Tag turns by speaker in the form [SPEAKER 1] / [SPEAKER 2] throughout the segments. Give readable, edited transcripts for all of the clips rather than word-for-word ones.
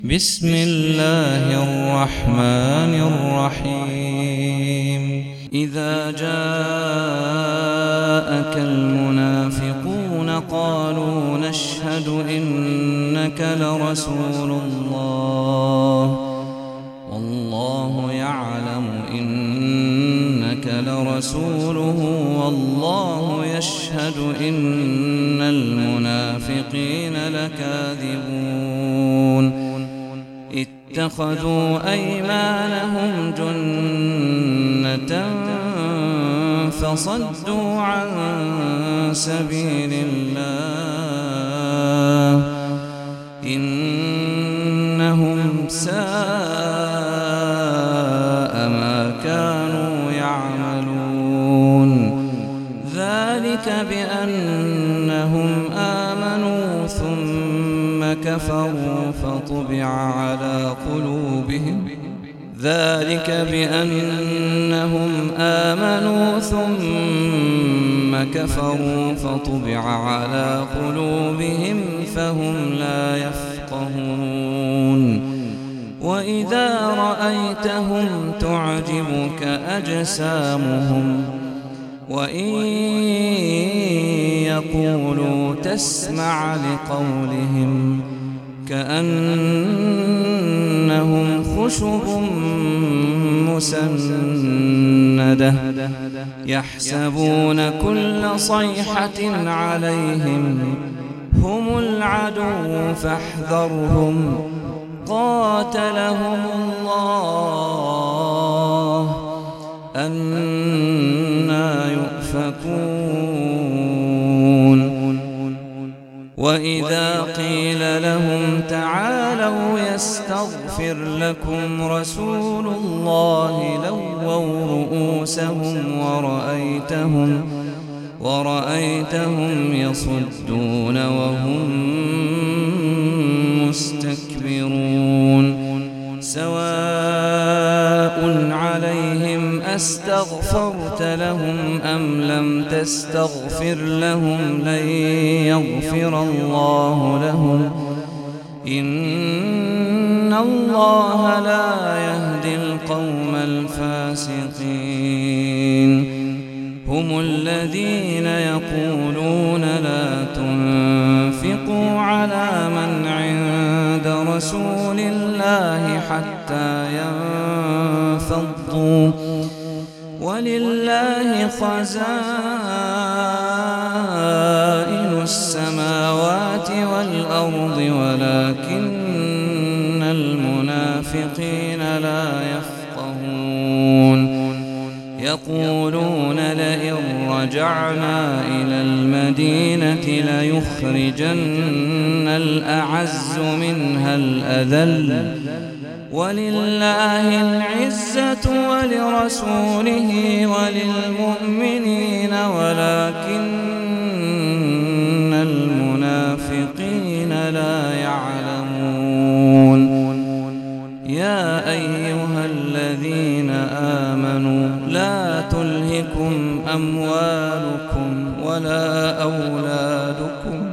[SPEAKER 1] بسم الله الرحمن الرحيم إذا جاءك المنافقون قالوا نشهد إنك لرسول الله والله يعلم إنك لرسوله والله يشهد إن المنافقين لكاذبون اتخذوا أيمانهم جنة فصدوا عن سبيل الله إنهم ساء ما كانوا يعملون ذلك بأنهم آمنوا ثم كفروا فطبع على قلوبهم ذلك بأنهم آمنوا ثم كفروا فطبع على قلوبهم فهم لا يفقهون وإذا رأيتهم تعجبك أجسامهم وإن يقولوا تسمع لقولهم كأنهم خشب مسندة يحسبون كل صيحة عليهم هم العدو فاحذرهم قاتلهم الله أنى يؤفكون وإذا قيل لهم تعالوا يستغفر لكم رسول الله لووا رؤوسهم ورأيتهم يصدون وهم مستكبرون سواء عليهم أستغفرت لهم أم لم تستغفر لهم لن يغفر الله لهم إن الله لا يهدي القوم الفاسقين هم الذين يقولون لا تنفقوا على من عند رسول الله حتى ينفضوا ولله خزائن السماوات والأرض ولكن المنافقين لا يفقهون يقولون لئن رجعنا إلى المدينة ليخرجن الأعز منها الأذل ولله العزة ولرسوله وللمؤمنين ولكن المنافقين لا يعلمون يا أيها الذين آمنوا لا تلهكم أموالكم ولا أولادكم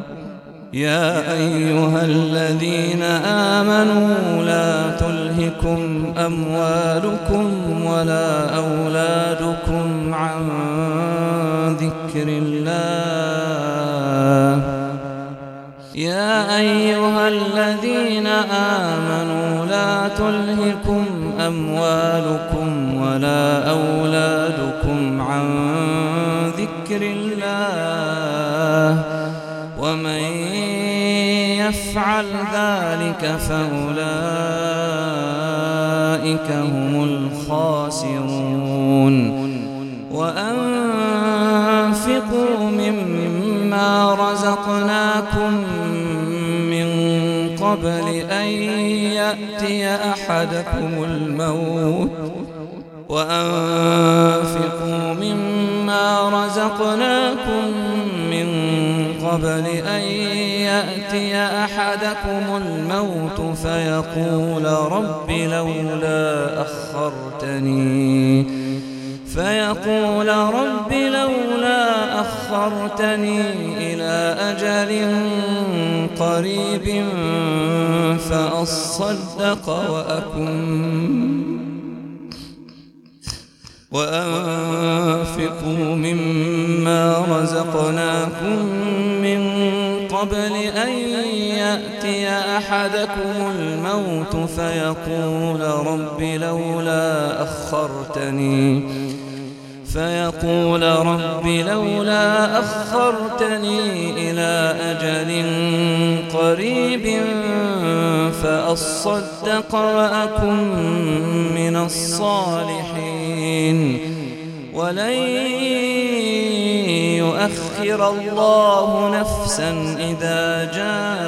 [SPEAKER 1] لا تلهكم أموالكم ولا أولادكم عن ذكر الله يا أيها الذين آمنوا لا تلهكم أموالكم ولا أولادكم عن ذكر الله ومن يفعل ذلك فأولئك هم الخاسرون وأنفقوا مما رزقناكم من قبل أن يأتي أحدكم الموت فيقول رب لولا أخرتني إلى أجل قريب فأصدق وأنفقوا مما رزقناكم من قبل أن يأتي أحدكم الموت فيقول رب لولا أخرتني إلى أجل قريب فأصدق وأكن من الصالحين ولن يؤخر الله نفسا إذا جاء